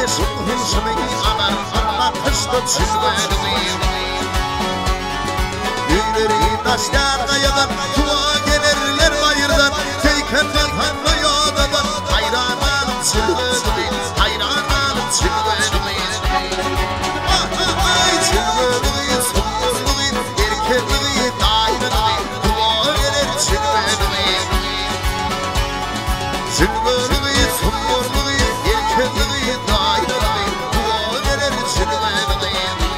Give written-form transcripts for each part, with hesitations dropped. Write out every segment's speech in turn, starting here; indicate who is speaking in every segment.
Speaker 1: Hınşımı anar anlatışta çizmedim Gülleri taşlar kayadan Tuğa gelirler bayırdan Teykenler hanlı yağdadan Hayranlarım çizmedim Hayranlarım çizmedim Çizmedim Sonlarlığı Erkekliği Daireliği Tuğa gelir çizmedim Çizmedim Sonlarlığı Erkekliği Daireliği Tuğa gelir çizmedim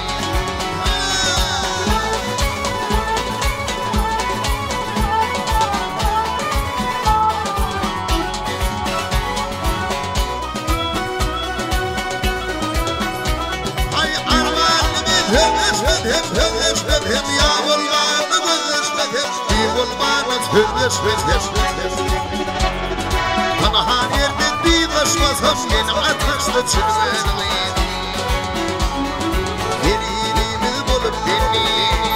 Speaker 1: Hım yağmurlarını gözleşmedim Ama her yerde bir taşmasam yine ateşle çizmedim Yerimiz bulup beni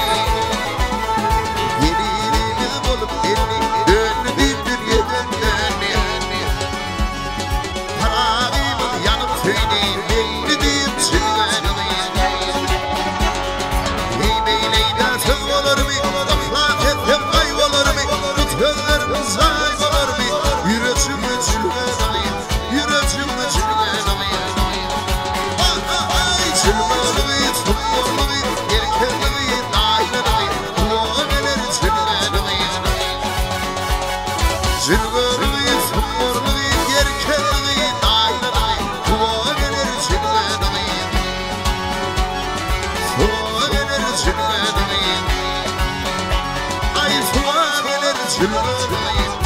Speaker 1: Yerimiz bulup beni Dönü bir yedin Harabim yanıp söyleyeyim Belli deyip çizmedim Zilverliği, sıfırlığı, yerkelliği, daireliği Tuğa gelir zilverliği Tuğa gelir zilverliği Ay tuğa gelir zilverliği